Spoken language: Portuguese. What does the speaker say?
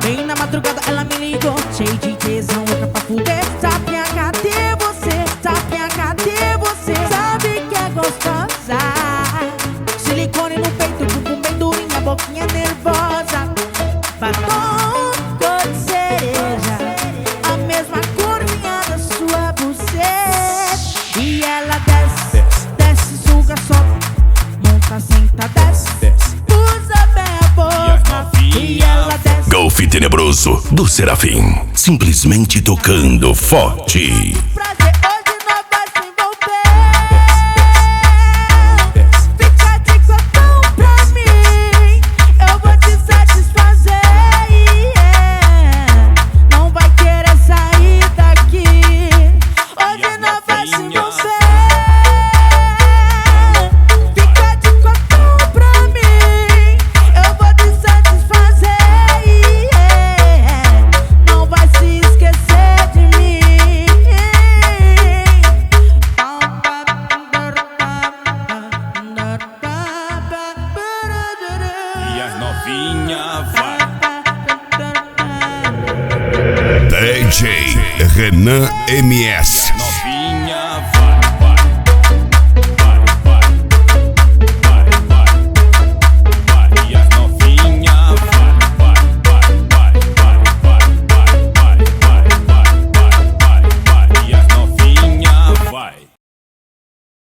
Bem na madrugada ela me ligou, cheio de tesão, louca pra fuder. Sapinha, cadê você? Sapinha, cadê você? Sabe que é gostosa. Silicone no peito, bumbum bem durinha, boquinha nervosa. Batom cor de cereja, a mesma curvinha da sua buceta. E ela desce, desce, suga, sobe, monta, senta, desce, usa bem a boca. E ela desce. Golfe Tenebroso do Serafim, simplesmente tocando forte. Prazer, hoje nós vai se envolver. Fica de cotão pra mim, eu vou te satisfazer, não vai querer sair daqui. Hoje nós vai se envolver. Fica de cotão pra mim, eu vou te satisfazer, não vai se esquecer de mim. E as novinha vai. DJ Renan MS.